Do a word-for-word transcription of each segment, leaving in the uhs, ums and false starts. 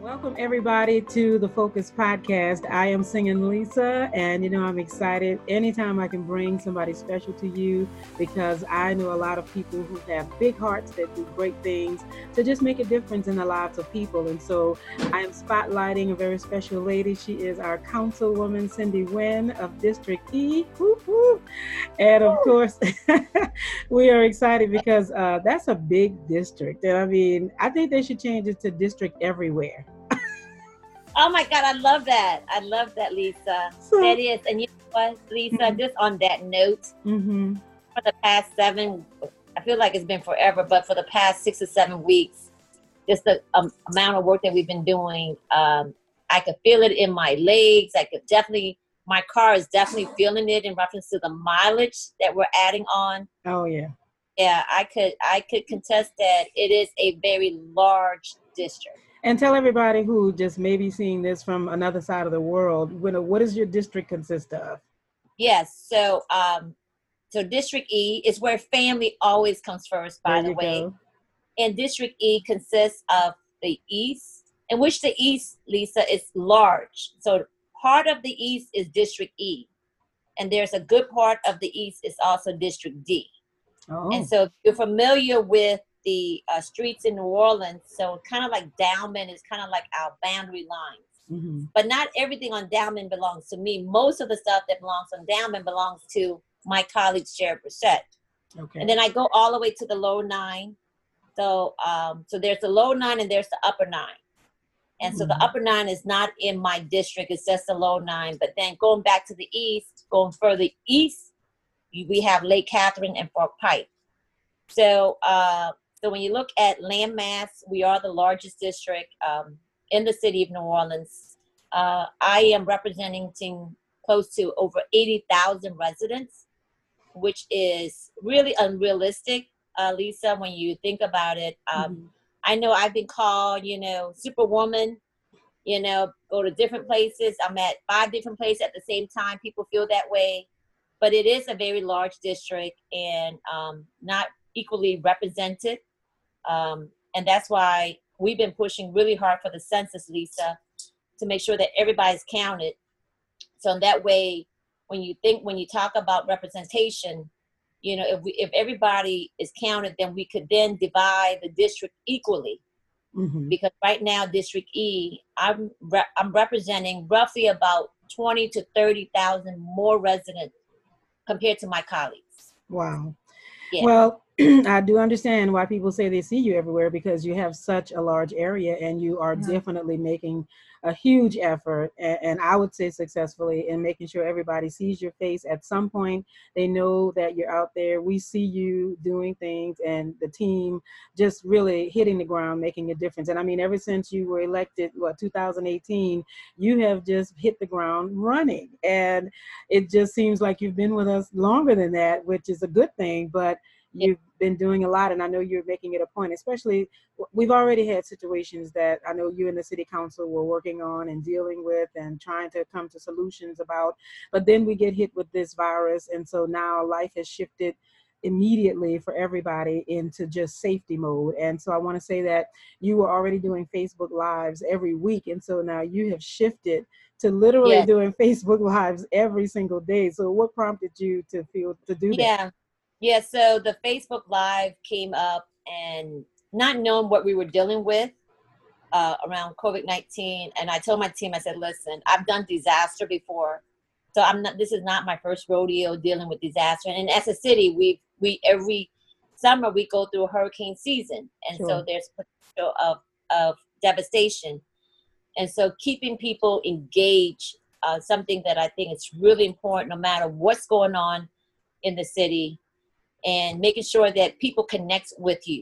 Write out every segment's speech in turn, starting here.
Welcome everybody to the Focus Podcast. I am singing Lisa, and you know I'm excited anytime I can bring somebody special to you because I know a lot of people who have big hearts that do great things to just make a difference in the lives of people. And so I am spotlighting a very special lady. She is our Councilwoman Cindy Wynn of District E. Woo-hoo. And of course, we are excited because uh, that's a big district. And I mean, I think they should change it to district everywhere. Oh my God, I love that. I love that, Lisa. So, that is, and you know what, Lisa, mm-hmm. just on that note, mm-hmm. for the past seven, I feel like it's been forever, but for the past six or seven weeks, just the um, amount of work that we've been doing, um, I could feel it in my legs. I could definitely, my car is definitely feeling it in reference to the mileage that we're adding on. Oh yeah. Yeah, I could, I could contest that it is a very large district. And tell everybody who just may be seeing this from another side of the world, what does your district consist of? Yes, so um, so District E is where family always comes first, by the way. Go. And District E consists of the East, in which the East, Lisa, is large. So part of the East is District E. And there's a good part of the East is also District D. Oh. And so if you're familiar with the uh, streets in New Orleans, so kind of like Downman is kind of like our boundary lines. Mm-hmm. But not everything on Downman belongs to me. Most of the stuff that belongs on Downman belongs to my colleague, Sherry Brissette. Okay. And then I go all the way to the lower nine. So um, so there's the lower nine and there's the upper nine. And mm-hmm. so the upper nine is not in my district. It's just the lower nine. But then going back to the east, going further east, we have Lake Catherine and Fort Pike. So uh, so when you look at land mass, we are the largest district um, in the city of New Orleans. Uh, I am representing close to over eighty thousand residents, which is really unrealistic, uh, Lisa, when you think about it. Um, mm-hmm. I know I've been called, you know, superwoman, you know, go to different places. I'm at five different places at the same time. People feel that way. But it is a very large district and um, not equally represented. Um, and that's why we've been pushing really hard for the census, Lisa, to make sure that everybody's counted. So in that way, when you think, when you talk about representation, you know, if we, if everybody is counted, then we could then divide the district equally. Mm-hmm. Because right now, District E, I'm re- I'm representing roughly about twenty to thirty thousand more residents compared to my colleagues. Wow. Yeah. Well, I do understand why people say they see you everywhere because you have such a large area and you are mm-hmm. definitely making a huge effort, and, and I would say successfully, in making sure everybody sees your face at some point. They know that you're out there. We see you doing things and the team just really hitting the ground, making a difference. And I mean, ever since you were elected, what, two thousand eighteen, you have just hit the ground running. And it just seems like you've been with us longer than that, which is a good thing, but you've been doing a lot, and I know you're making it a point, especially we've already had situations that I know you and the city council were working on and dealing with and trying to come to solutions about, but then we get hit with this virus, and so now life has shifted immediately for everybody into just safety mode. And so I want to say that you were already doing Facebook Lives every week, and so now you have shifted to literally yes. doing Facebook Lives every single day. So what prompted you to feel to do that? Yeah. Yeah, so the Facebook Live came up, and not knowing what we were dealing with uh, around covid nineteen, and I told my team, I said, listen, I've done disaster before, so I'm not. This is not my first rodeo dealing with disaster. And as a city, we we every summer we go through a hurricane season, and sure. so there's potential of of devastation, and so keeping people engaged, uh, something that I think is really important, no matter what's going on in the city. And making sure that people connect with you.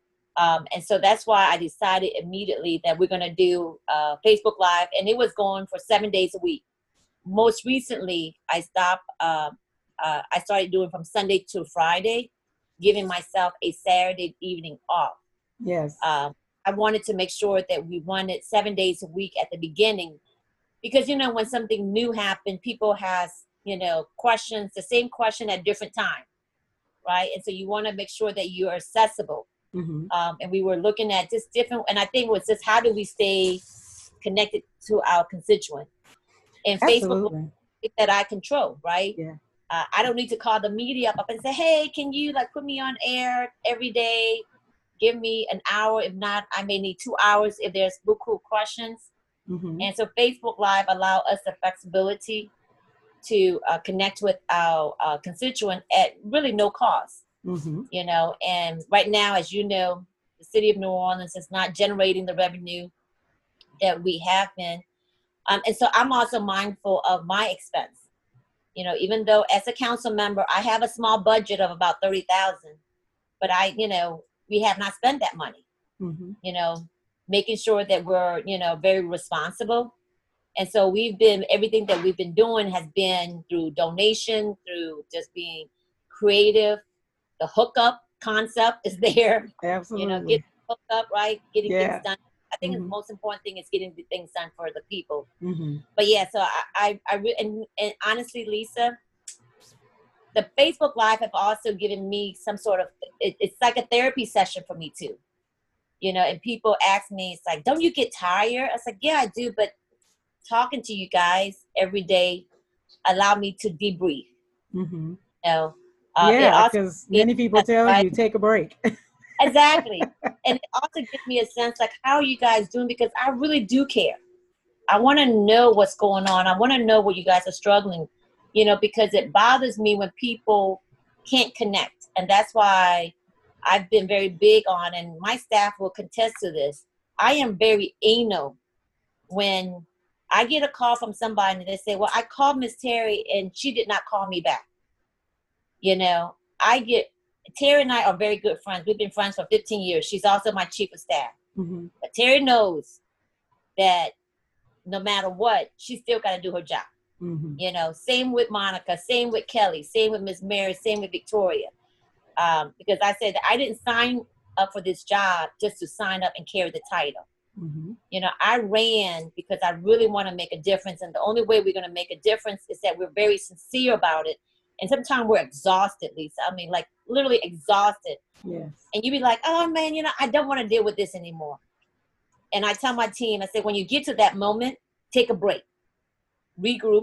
Um, and so that's why I decided immediately that we're going to do uh, Facebook Live. And it was going for seven days a week. Most recently, I stopped. Uh, uh, I started doing from Sunday to Friday, giving myself a Saturday evening off. Yes. Um, I wanted to make sure that we wanted seven days a week at the beginning. Because, you know, when something new happened, people has, you know, questions, the same question at different times. Right. And so you want to make sure that you are accessible. Mm-hmm. Um, and we were looking at just different. And I think it was just how do we stay connected to our constituent. And Absolutely. Facebook that I control, right? Yeah. Uh, I don't need to call the media up and say, hey, can you like put me on air every day? Give me an hour. If not, I may need two hours if there's buku questions. Mm-hmm. And so Facebook Live allow us the flexibility to uh, connect with our uh, constituent at really no cost. Mm-hmm. You know, and right now, as you know, the city of New Orleans is not generating the revenue that we have been. Um, and so I'm also mindful of my expense. You know, even though as a council member, I have a small budget of about thirty thousand, but I, you know, we have not spent that money, mm-hmm. you know, making sure that we're, you know, very responsible. And so we've been, everything that we've been doing has been through donation, through just being creative. The hookup concept is there. Absolutely. You know, getting hooked up, right? Getting yeah. things done. I think mm-hmm. the most important thing is getting the things done for the people. Mm-hmm. But yeah, so I, I, I re- and, and honestly, Lisa, the Facebook Live have also given me some sort of, it, it's like a therapy session for me too. You know, and people ask me, it's like, don't you get tired? I was like, yeah, I do. But talking to you guys every day allow me to debrief. Mm-hmm. You know, uh, yeah, because many people tell right? you take a break. Exactly. And it also gives me a sense like, how are you guys doing? Because I really do care. I want to know what's going on. I want to know what you guys are struggling, you know, because it bothers me when people can't connect. And that's why I've been very big on, and my staff will contest to this, I am very anal when I get a call from somebody and they say, well, I called Miss Terry and she did not call me back. You know, I get, Terry and I are very good friends. We've been friends for fifteen years. She's also my chief of staff. Mm-hmm. But Terry knows that no matter what, she still got to do her job. Mm-hmm. You know, same with Monica, same with Kelly, same with Miss Mary, same with Victoria. Um, because I said that I didn't sign up for this job just to sign up and carry the title. Mm-hmm. You know, I ran because I really want to make a difference. And the only way we're going to make a difference is that we're very sincere about it. And sometimes we're exhausted, Lisa. I mean, like literally exhausted. Yes. And you be like, oh man, you know, I don't want to deal with this anymore. And I tell my team, I say, when you get to that moment, take a break, regroup,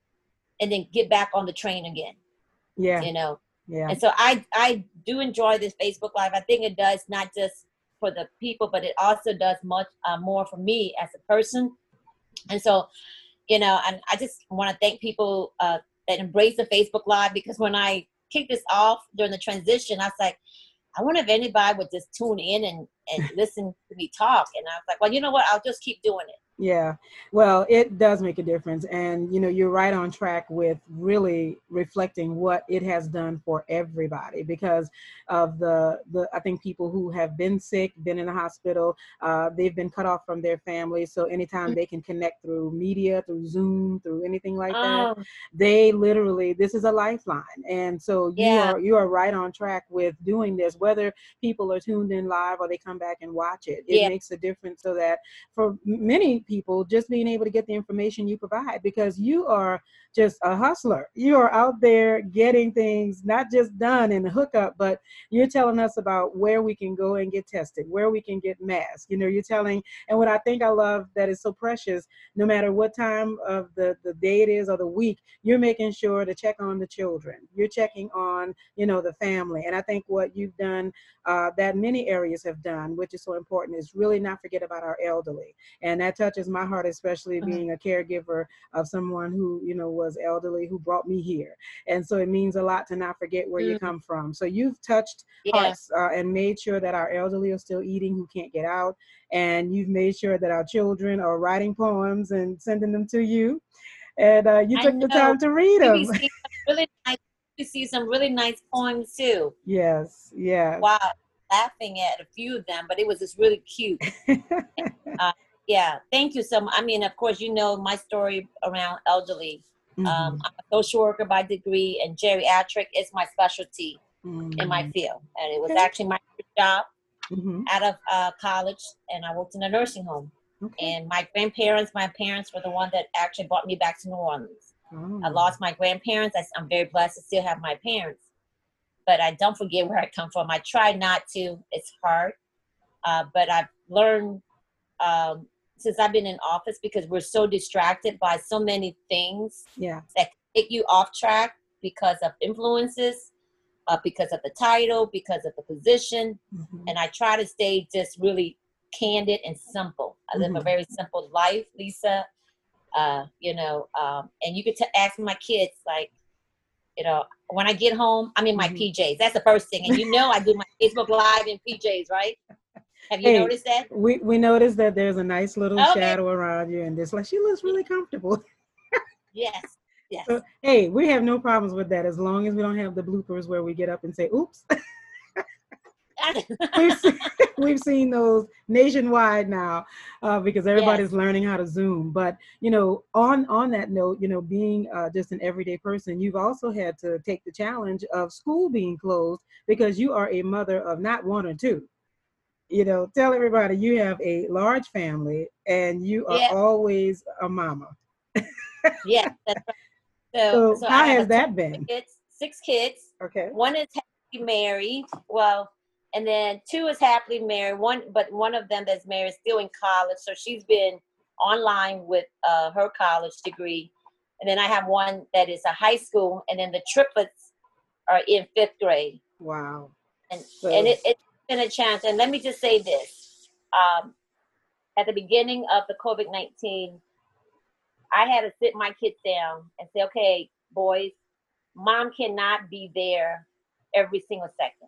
and then get back on the train again. Yeah. You know? Yeah. And so I, I do enjoy this Facebook Live. I think it does not just for the people, but it also does much uh, more for me as a person. And so, you know, and I just want to thank people uh, that embrace the Facebook Live, because when I kicked this off during the transition, I was like, I wonder if anybody would just tune in and, and listen to me talk. And I was like, well, you know what? I'll just keep doing it. Yeah, well, it does make a difference. And, you know, you're right on track with really reflecting what it has done for everybody, because of the, the I think people who have been sick, been in the hospital, uh, they've been cut off from their families. So anytime they can connect through media, through Zoom, through anything like that, oh. they literally, this is a lifeline. And so you yeah. are you are right on track with doing this, whether people are tuned in live or they come back and watch it. It yeah. makes a difference, so that for many people, just being able to get the information you provide, because you are just a hustler. You are out there getting things not just done in the hookup, but you're telling us about where we can go and get tested, where we can get masked. You know, you're telling, and what I think I love that is so precious, no matter what time of the, the day it is or the week, you're making sure to check on the children. You're checking on, you know, the family. And I think what you've done, uh, that many areas have done, which is so important, is really not forget about our elderly. And that touches my heart, especially mm-hmm. being a caregiver of someone who, you know, was elderly, who brought me here. And so it means a lot to not forget where mm-hmm. you come from. So you've touched yeah. hearts uh, and made sure that our elderly are still eating who can't get out. And you've made sure that our children are writing poems and sending them to you. And uh, you took the time to read them. We see some really nice, we see some really nice poems too. Yes, yes. Wow, laughing at a few of them, but it was just really cute. uh, yeah, thank you so much. I mean, of course, you know my story around elderly. Mm-hmm. Um, I'm a social worker by degree, and geriatric is my specialty mm-hmm. in my field. And it was okay. actually my first job mm-hmm. out of uh, college, and I worked in a nursing home. Okay. And my grandparents, my parents were the one that actually brought me back to New Orleans. Oh. I lost my grandparents. I, I'm very blessed to still have my parents. But I don't forget where I come from. I try not to. It's hard. Uh, but I've learned um, since I've been in office, because we're so distracted by so many things yeah. that take you off track because of influences, uh, because of the title, because of the position. Mm-hmm. And I try to stay just really candid and simple. I live mm-hmm. a very simple life, Lisa. Uh, you know, um, and you could t- ask my kids, like, you know, when I get home, I'm in my mm-hmm. P Js. That's the first thing. And you know, I do my Facebook Live in P Js, right? Have you hey, noticed that? We we noticed that there's a nice little okay. shadow around you, and this like she looks really comfortable. Yes, yes. So, hey, we have no problems with that as long as we don't have the bloopers where we get up and say, "Oops." we've, seen, we've seen those nationwide now uh, because everybody's yes. learning how to Zoom. But you know, on on that note, you know, being uh, just an everyday person, you've also had to take the challenge of school being closed because you are a mother of not one or two. You know, tell everybody you have a large family and you are yeah. always a mama. Yeah, that's right. So, so, so how has that been? Kids, six kids. Okay. One is happily married. Well, and then two is happily married. One, but one of them that's married is still in college. So she's been online with uh, her college degree. And then I have one that is a high school, and then the triplets are in fifth grade. Wow. And so. and it. it been a chance. And let me just say this. Um, at the beginning of the COVID nineteen, I had to sit my kids down and say, okay, boys, mom cannot be there every single second.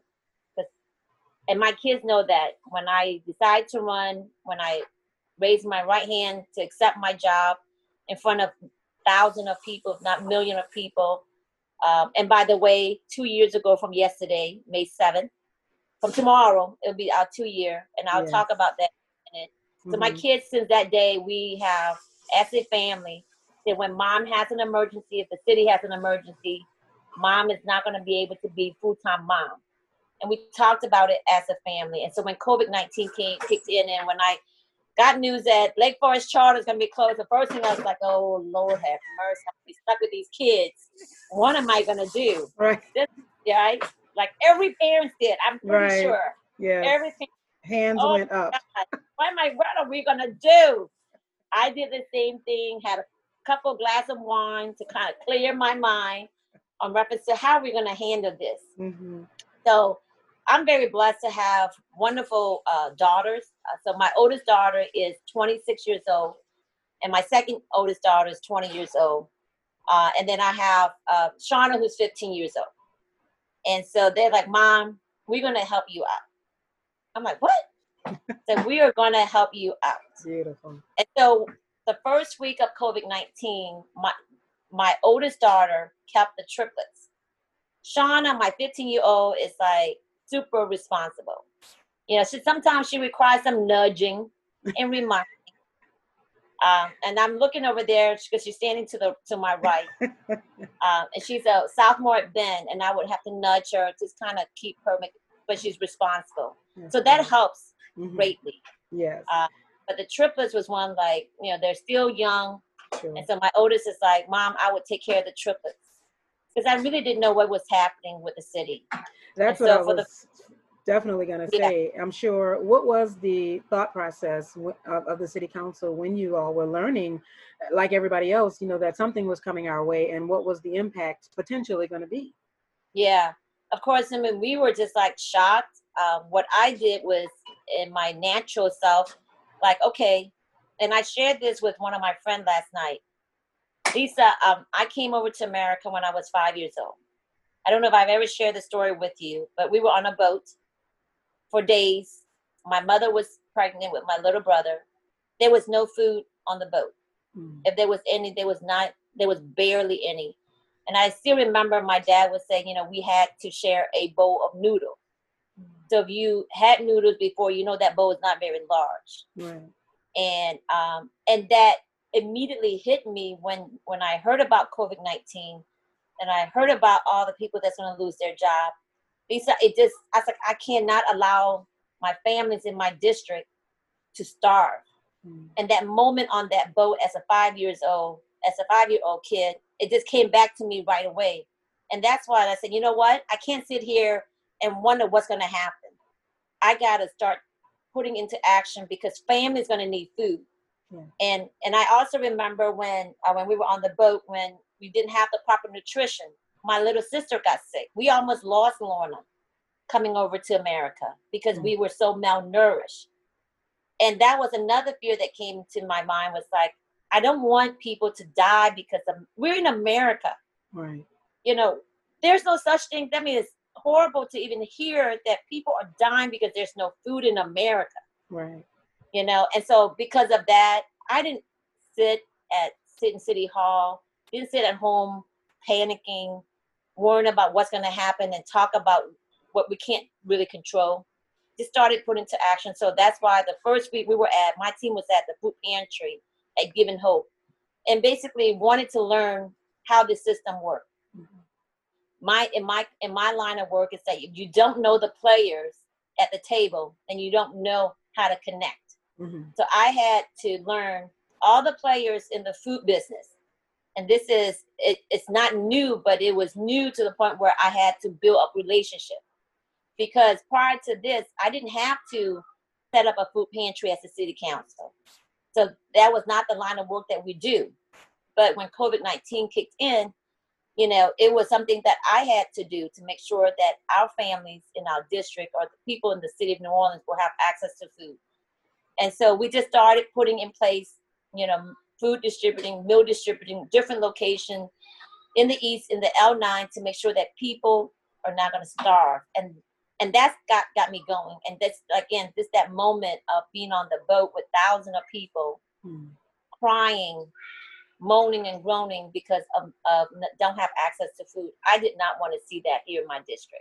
And my kids know that when I decide to run, when I raise my right hand to accept my job in front of thousands of people, if not millions of people. Um, and by the way, two years ago from yesterday, May seventh, from tomorrow, it'll be our two year, and I'll yes. talk about that in a minute. So mm-hmm. my kids, since that day, we have, as a family, that when mom has an emergency, if the city has an emergency, mom is not going to be able to be full-time mom. And we talked about it as a family. And so when COVID nineteen came, kicked in, and when I got news that Lake Forest Charter is going to be closed, the first thing I was like, oh, Lord have mercy, I'm going to be stuck with these kids. What am I going to do? Right. This, right? Like every parent did, I'm pretty right. sure. Yeah. Every parent, hands oh went up. God, what am I? What are we gonna do? I did the same thing. Had a couple of glasses of wine to kind of clear my mind on reference to how we're gonna handle this. Mm-hmm. So I'm very blessed to have wonderful uh, daughters. Uh, so my oldest daughter is twenty-six years old, and my second oldest daughter is twenty years old. Uh, and then I have uh, Shauna, who's fifteen years old. And so they're like, Mom, we're going to help you out. I'm like, what? So we are going to help you out. Beautiful. And so the first week of COVID nineteen, my my oldest daughter kept the triplets. Shauna, my fifteen-year-old, is like super responsible. You know, she, sometimes she requires some nudging and reminding. Um, and I'm looking over there because she's standing to the to my right, um, and she's a sophomore at Ben, and I would have to nudge her to kind of keep her, but she's responsible, yes, so that helps mm-hmm. greatly. Yes. Uh, but the triplets was one like you know they're still young, sure. And so my oldest is like, Mom, I would take care of the triplets because I really didn't know what was happening with the city. That's and what so I was. The, Definitely going to say, yeah. I'm sure, what was the thought process of, of the city council when you all were learning, like everybody else, you know, that something was coming our way, and what was the impact potentially going to be? Yeah, of course. I mean, we were just like shocked. Um, what I did was in my natural self, like, okay, and I shared this with one of my friends last night. Lisa, um, I came over to America when I was five years old. I don't know if I've ever shared the story with you, but we were on a boat for days. My mother was pregnant with my little brother. There was no food on the boat. Mm. If there was any, there was not, there was barely any. And I still remember my dad was saying, you know, we had to share a bowl of noodles. Mm. So if you had noodles before, you know that bowl is not very large. Right. And um, and that immediately hit me when, when I heard about COVID nineteen and I heard about all the people that's going to lose their job. Lisa, it just, I was like, I cannot allow my families in my district to starve. Mm. And that moment on that boat as a five years old, as a five-year-old kid, it just came back to me right away. And that's why I said, you know what? I can't sit here and wonder what's going to happen. I got to start putting into action because family is going to need food. Yeah. And and I also remember when uh, when we were on the boat, when we didn't have the proper nutrition, my little sister got sick. We almost lost Lorna coming over to America because mm. we were so malnourished. And that was another fear that came to my mind, was like, I don't want people to die because of, we're in America. Right. You know, there's no such thing. I mean, it's horrible to even hear that people are dying because there's no food in America. Right. You know, and so because of that, I didn't sit at sit in City Hall, didn't sit at home panicking, worrying about what's going to happen and talk about what we can't really control. Just started putting into action. So that's why the first week we were at, my team was at the food pantry at Given Hope, and basically wanted to learn how the system worked. Mm-hmm. My in my in my line of work is that if you don't know the players at the table, then you don't know how to connect. Mm-hmm. So I had to learn all the players in the food business. And this is, it, it's not new, but it was new to the point where I had to build up relationships. Because prior to this, I didn't have to set up a food pantry as a city council. So that was not the line of work that we do. But when COVID nineteen kicked in, you know, it was something that I had to do to make sure that our families in our district or the people in the city of New Orleans will have access to food. And so we just started putting in place, you know, food distributing, meal distributing, different locations in the East, in the L nine, to make sure that people are not going to starve. And and that's got, got me going. And that's, again, this that moment of being on the boat with thousands of people hmm. crying, moaning and groaning because of, of don't have access to food. I did not want to see that here in my district.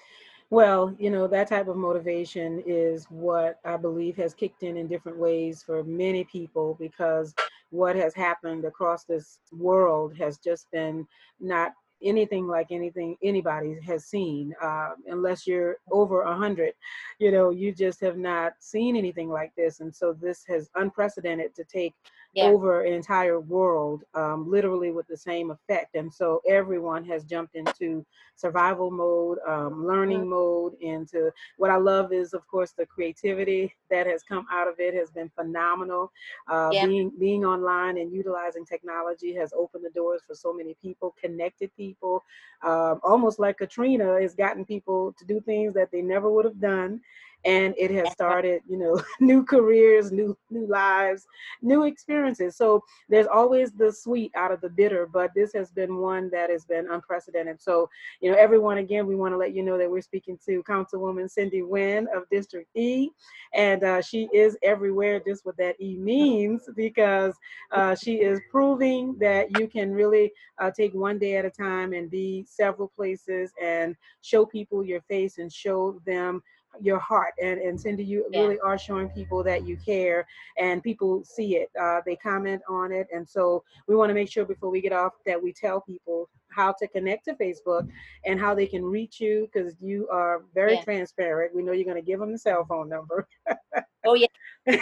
Well, you know, that type of motivation is what I believe has kicked in in different ways for many people, because what has happened across this world has just been not anything like anything anybody has seen, uh, unless you're over a hundred. You know, you just have not seen anything like this. And so this has unprecedented to take yeah. over an entire world, um, literally with the same effect. And so everyone has jumped into survival mode, um, learning mm-hmm. mode. Into what I love is, of course, the creativity that has come out of it has been phenomenal. Uh, yeah. Being being online and utilizing technology has opened the doors for so many people, connected people. Um, almost like Katrina has gotten people to do things that they never would have done. And it has started, you know, new careers, new new lives, new experiences. So there's always the sweet out of the bitter, but this has been one that has been unprecedented. So, you know, everyone, again, we want to let you know that we're speaking to Councilwoman Cindy Nguyen of District E, and uh, she is everywhere, just what that E means, because uh, she is proving that you can really uh, take one day at a time and be several places and show people your face and show them your heart. And and Cindy, you yeah. really are showing people that you care, and people see it. Uh, they comment on it. And so we want to make sure before we get off that we tell people how to connect to Facebook and how they can reach you, because you are very yeah. transparent. We know you're going to give them the cell phone number. Oh, yeah.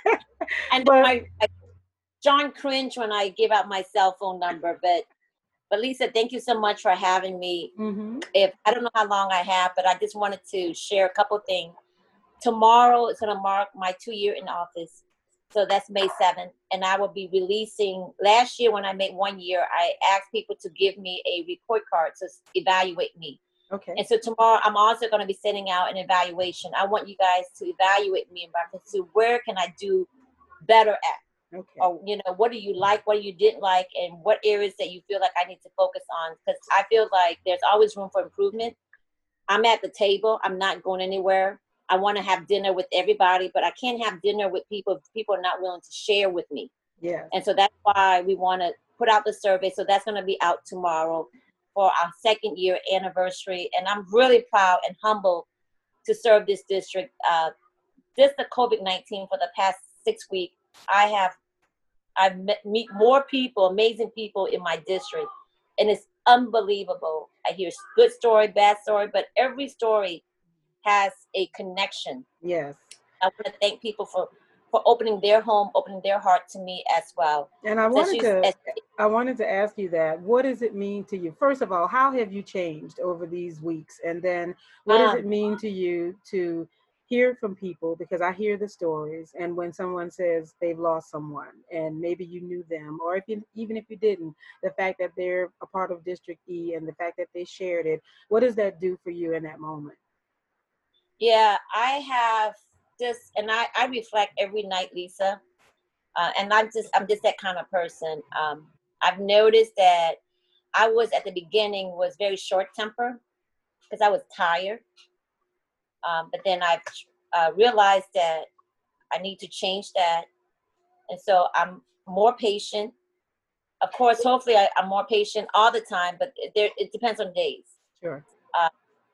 And but, I, I, John cringe when I give out my cell phone number, but But Lisa, thank you so much for having me. Mm-hmm. If I don't know how long I have, but I just wanted to share a couple things. Tomorrow is going to mark my two year in office. So that's May seventh. And I will be releasing, last year when I made one year, I asked people to give me a report card to evaluate me. Okay. And so tomorrow I'm also going to be sending out an evaluation. I want you guys to evaluate me in reference to where can I do better at. Okay. Or, you know, what do you like, what you didn't like, and what areas that you feel like I need to focus on? Because I feel like there's always room for improvement. I'm at the table. I'm not going anywhere. I want to have dinner with everybody, but I can't have dinner with people if people are not willing to share with me. Yeah. And so that's why we want to put out the survey. So that's going to be out tomorrow for our second year anniversary. And I'm really proud and humbled to serve this district. Uh, just the COVID nineteen for the past six weeks, I have I've met meet more people, amazing people in my district, and it's unbelievable. I hear good story, bad story, but every story has a connection. Yes. I want to thank people for, for opening their home, opening their heart to me as well. And I wanted to, as, I wanted to ask you that. What does it mean to you? First of all, how have you changed over these weeks? And then what um, does it mean to you to hear from people, because I hear the stories. And when someone says they've lost someone and maybe you knew them, or if you, even if you didn't, the fact that they're a part of District E and the fact that they shared it, what does that do for you in that moment? Yeah, I have this, and I, I reflect every night, Lisa. Uh, and I'm just, I'm just that kind of person. Um, I've noticed that I was at the beginning was very short tempered because I was tired. Um, but then I've uh, realized that I need to change that. And so I'm more patient. Of course, hopefully I, I'm more patient all the time, but there, it depends on days. Sure. Uh,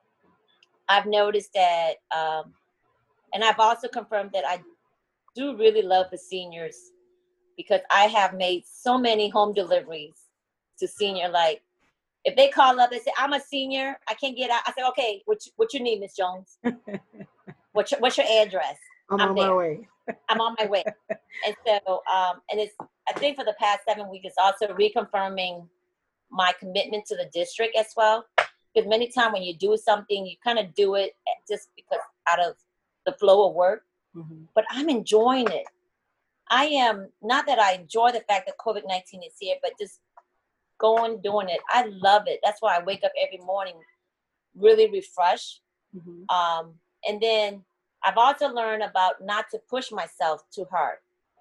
I've noticed that, um, and I've also confirmed that I do really love the seniors, because I have made so many home deliveries to senior. Like, if they call up and say, I'm a senior, I can't get out. I say, okay, what you, what you need, Miss Jones? what's, your, what's your address? I'm, I'm on there. my way. I'm on my way. And so, um, and it's, I think for the past seven weeks, it's also reconfirming my commitment to the district as well. Because many times when you do something, you kind of do it just because out of the flow of work. Mm-hmm. But I'm enjoying it. I am, not that I enjoy the fact that COVID nineteen is here, but just going, doing it. I love it. That's why I wake up every morning really refreshed. Mm-hmm. Um, and then I've also learned about not to push myself too hard.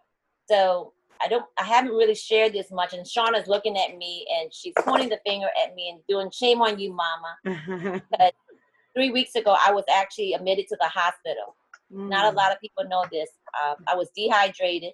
So I don't, I haven't really shared this much. And Shauna's looking at me and she's pointing the finger at me and doing, shame on you, mama. But three weeks ago, I was actually admitted to the hospital. Mm. Not a lot of people know this. Uh, I was dehydrated.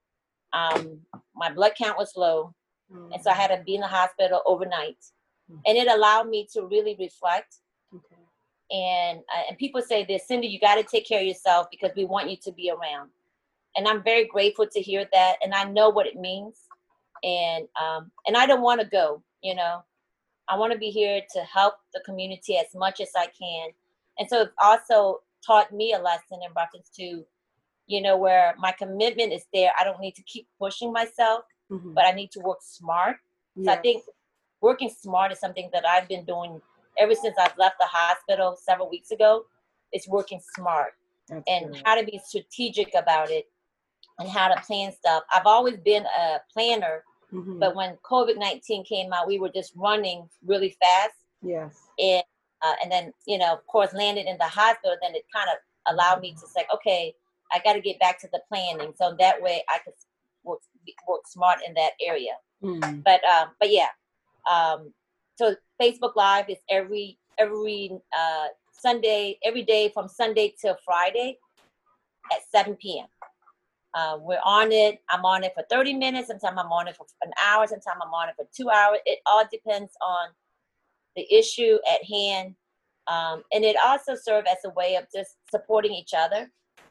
Um, my blood count was low. Mm. And so I had to be in the hospital overnight. Mm. And it allowed me to really reflect. Okay. And, uh, and people say this, Cindy, you got to take care of yourself because we want you to be around. And I'm very grateful to hear that. And I know what it means. And, um, and I don't want to go, you know, I want to be here to help the community as much as I can. And so it also taught me a lesson in reference to, you know, where my commitment is there. I don't need to keep pushing myself, mm-hmm. but I need to work smart. Yes. So I think working smart is something that I've been doing ever since I've left the hospital several weeks ago. It's working smart. That's and good. How to be strategic about it and how to plan stuff. I've always been a planner, mm-hmm. but when COVID nineteen came out, we were just running really fast. Yes. And uh, and then, you know, of course, landed in the hospital. Then it kind of allowed me to say, okay, I got to get back to the planning. So that way I could work, work smart in that area. Mm. But um, but yeah, um, so Facebook Live is every every uh, Sunday, every day from Sunday till Friday at seven p.m. Uh, we're on it. I'm on it for thirty minutes. Sometimes I'm on it for an hour. Sometimes I'm on it for two hours. It all depends on the issue at hand. Um, and it also serves as a way of just supporting each other,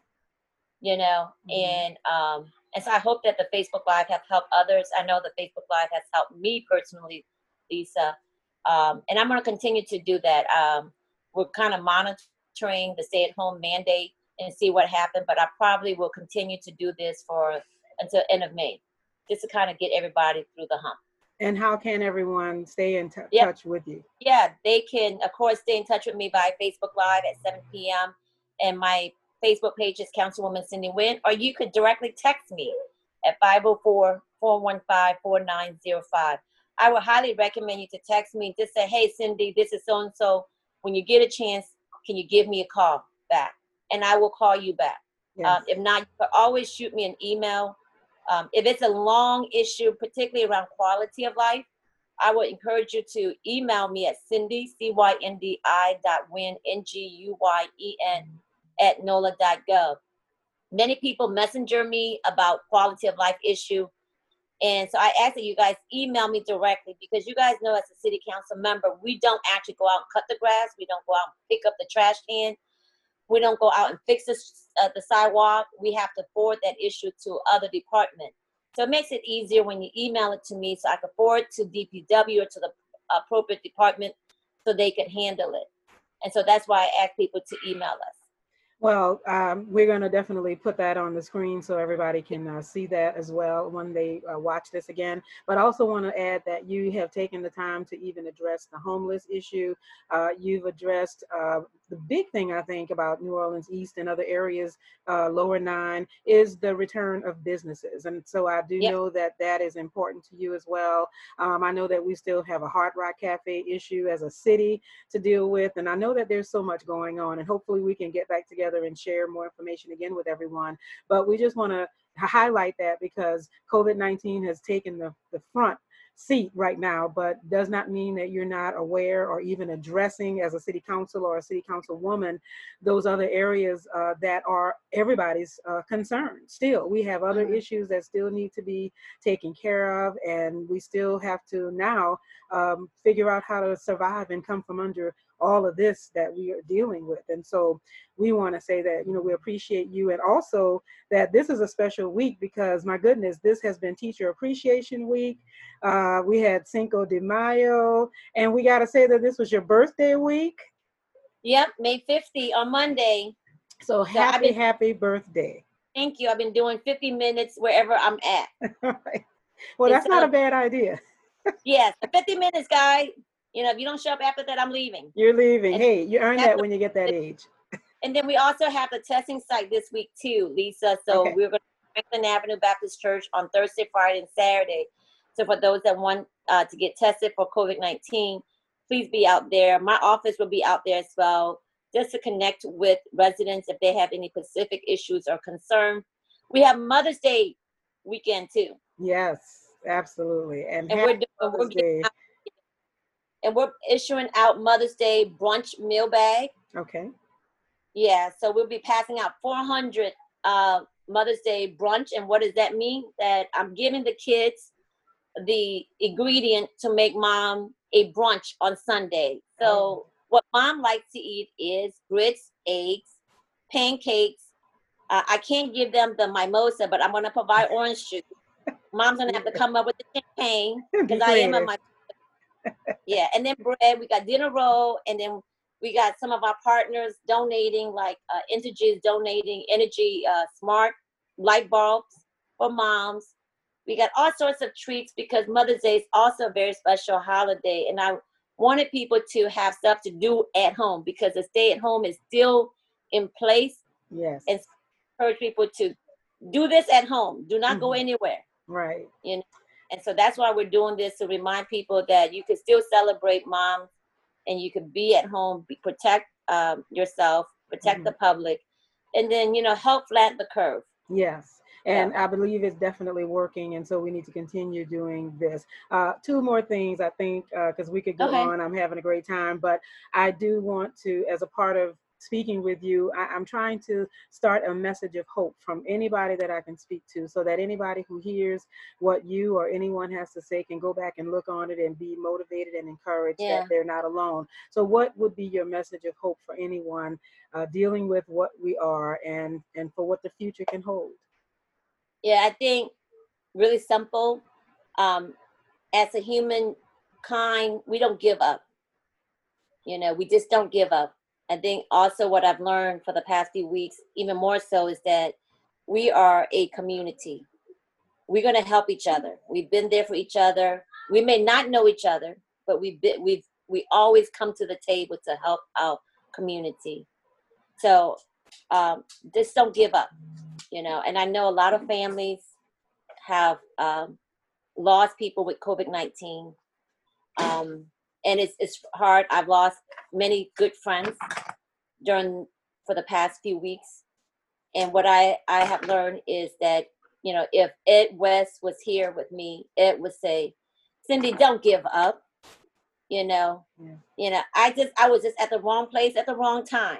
you know, mm-hmm. and um, and so I hope that the Facebook Live have helped others. I know the Facebook Live has helped me personally, Lisa, um, and I'm going to continue to do that. Um, we're kind of monitoring the stay-at-home mandate and see what happened, but I probably will continue to do this for until end of May, just to kind of get everybody through the hump. And how can everyone stay in t- yep. touch with you? Yeah, they can, of course, stay in touch with me by Facebook Live at seven p.m. And my Facebook page is Councilwoman Cindy Nguyen, or you could directly text me at five oh four, four one five, four nine oh five. I would highly recommend you to text me. Just say, hey, Cindy, this is so-and-so. When you get a chance, can you give me a call back? And I will call you back. Yes. Um, if not, you can always shoot me an email. Um, if it's a long issue, particularly around quality of life, I would encourage you to email me at Cindy, C Y N D I dot Nguyen, N G U Y E N, at N O L A dot gov. Many people messenger me about quality of life issue. And so I ask that you guys email me directly, because you guys know as a city council member, we don't actually go out and cut the grass. We don't go out and pick up the trash can. We don't go out and fix the, uh, the sidewalk. We have to forward that issue to other departments. So it makes it easier when you email it to me, so I can forward to D P W or to the appropriate department so they can handle it. And so that's why I ask people to email us. Well, um, we're going to definitely put that on the screen so everybody can uh, see that as well when they uh, watch this again. But I also want to add that you have taken the time to even address the homeless issue. Uh, you've addressed uh, the big thing, I think, about New Orleans East and other areas, uh, lower nine, is the return of businesses. And so I do Yep. know that that is important to you as well. Um, I know that we still have a Hard Rock Cafe issue as a city to deal with. And I know that there's so much going on, and hopefully we can get back together and share more information again with everyone. But we just want to highlight that because COVID nineteen has taken the, the front seat right now, but does not mean that you're not aware or even addressing as a city council or a city councilwoman those other areas uh, that are everybody's uh, concern. Still, we have other mm-hmm. issues that still need to be taken care of, and we still have to now um, figure out how to survive and come from under all of this that we are dealing with. And so we want to say that, you know, we appreciate you, and also that this is a special week because, my goodness, this has been Teacher Appreciation Week. Uh, we had Cinco de Mayo, and we got to say that this was your birthday week. Yep, May fifteenth on Monday. So, so happy, been, happy birthday. Thank you. I've been doing fifty minutes wherever I'm at. All right. Well, that's not a bad idea. Yes, fifty minutes, guy. You know, if you don't show up after that, I'm leaving. You're leaving. And hey, you earn that when you get that age. And then we also have the testing site this week too, Lisa. So okay. We're going to Franklin Avenue Baptist Church on Thursday, Friday, and Saturday. So for those that want uh, to get tested for COVID nineteen, please be out there. My office will be out there as well, just to connect with residents if they have any specific issues or concern. We have Mother's Day weekend too. Yes, absolutely. And, and we're doing, we're Day. Out, and we're issuing out Mother's Day brunch meal bag. Okay. Yeah, so we'll be passing out four hundred uh, Mother's Day brunch. And what does that mean? That I'm giving the kids the ingredient to make mom a brunch on Sunday. So oh. what mom likes to eat is grits, eggs, pancakes. Uh, I can't give them the mimosa, but I'm going to provide orange juice. Mom's going to have to come up with the champagne because I am a my. Yeah, and then bread. We got dinner roll, and then we got some of our partners donating, like uh, Entergy is donating Energy uh, Smart light bulbs for moms. We got all sorts of treats because Mother's Day is also a very special holiday. And I wanted people to have stuff to do at home because the stay at home is still in place. Yes. And encourage people to do this at home. Do not mm-hmm. go anywhere. Right. You know? And so that's why we're doing this, to remind people that you can still celebrate mom and you can be at home, be, protect um, yourself, protect mm-hmm. the public, and then, you know, help flatten the curve. Yes. And yeah. I believe it's definitely working. And so we need to continue doing this. Uh, two more things, I think, because uh, we could go okay. on. I'm having a great time. But I do want to, as a part of speaking with you, I, I'm trying to start a message of hope from anybody that I can speak to, so that anybody who hears what you or anyone has to say can go back and look on it and be motivated and encouraged yeah. that they're not alone. So what would be your message of hope for anyone uh, dealing with what we are and, and for what the future can hold? Yeah, I think really simple. Um, as a humankind, we don't give up. You know, we just don't give up. I think also what I've learned for the past few weeks, even more so, is that we are a community. We're going to help each other. We've been there for each other. We may not know each other, but we've been, we've we always come to the table to help our community. So um, just don't give up. You know, and I know a lot of families have um, lost people with COVID nineteen. Um, and it's it's hard. I've lost many good friends during, for the past few weeks. And what I, I have learned is that, you know, if Ed West was here with me, Ed would say, Cindy, don't give up. You know, yeah. you know, I just, I was just at the wrong place at the wrong time.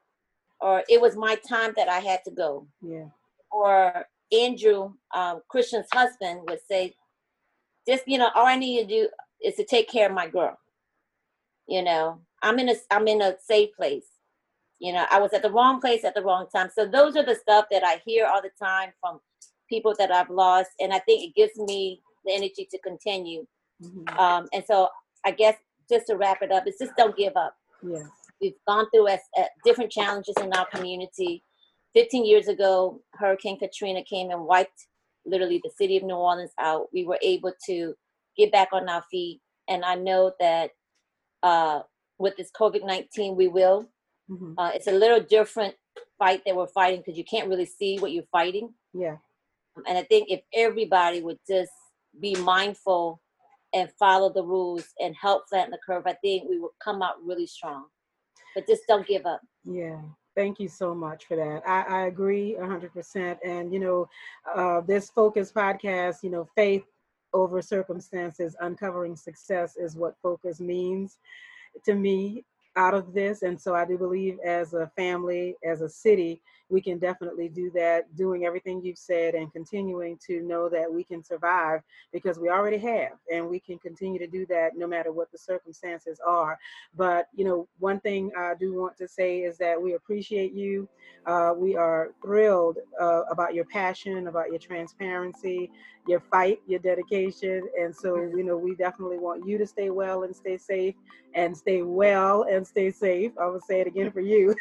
Or it was my time that I had to go. Yeah. Or Andrew, um, Christian's husband, would say, just, you know, all I need to do is to take care of my girl. You know, I'm in a, I'm in a safe place. You know, I was at the wrong place at the wrong time. So those are the stuff that I hear all the time from people that I've lost. And I think it gives me the energy to continue. Mm-hmm. Um, and so I guess just to wrap it up, it's just don't give up. Yes. we've gone through as, as different challenges in our community. fifteen years ago, Hurricane Katrina came and wiped literally the city of New Orleans out. We were able to get back on our feet. And I know that uh, with this COVID nineteen, we will. Mm-hmm. Uh, it's a little different fight that we're fighting because you can't really see what you're fighting. Yeah. And I think if everybody would just be mindful and follow the rules and help flatten the curve, I think we will come out really strong. But just don't give up. Yeah. Thank you so much for that. I, I agree one hundred percent. And, you know, uh, this Focus podcast, you know, faith over circumstances, uncovering success is what Focus means to me out of this. And so I do believe as a family, as a city, we can definitely do that, doing everything you've said and continuing to know that we can survive because we already have, and we can continue to do that no matter what the circumstances are. But, you know, one thing I do want to say is that we appreciate you. Uh, we are thrilled uh, about your passion, about your transparency, your fight, your dedication. And so, you know, we definitely want you to stay well and stay safe and stay well and stay safe. I will say it again for you.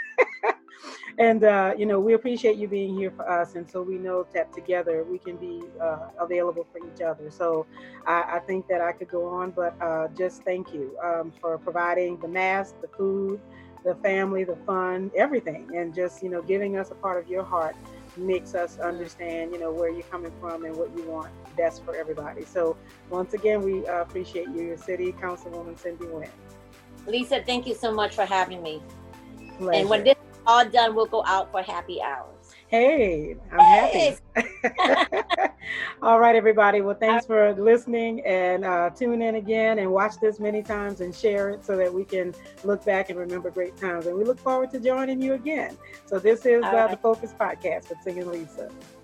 And, uh, you know, we appreciate you being here for us. And so we know that together we can be uh, available for each other. So I, I think that I could go on, but uh, just thank you um, for providing the mask, the food, the family, the fun, everything. And just, you know, giving us a part of your heart makes us understand, you know, where you're coming from and what you want best for everybody. So once again, we uh, appreciate you, your City Councilwoman Cindy Nguyen. Lisa, thank you so much for having me. Pleasure. And when this is all done, we'll go out for happy hours. Hey, I'm hey. happy. All right, everybody. Well, thanks for listening, and uh, tune in again and watch this many times and share it so that we can look back and remember great times. And we look forward to joining you again. So this is uh, right. the Focus Podcast with Singing Lisa.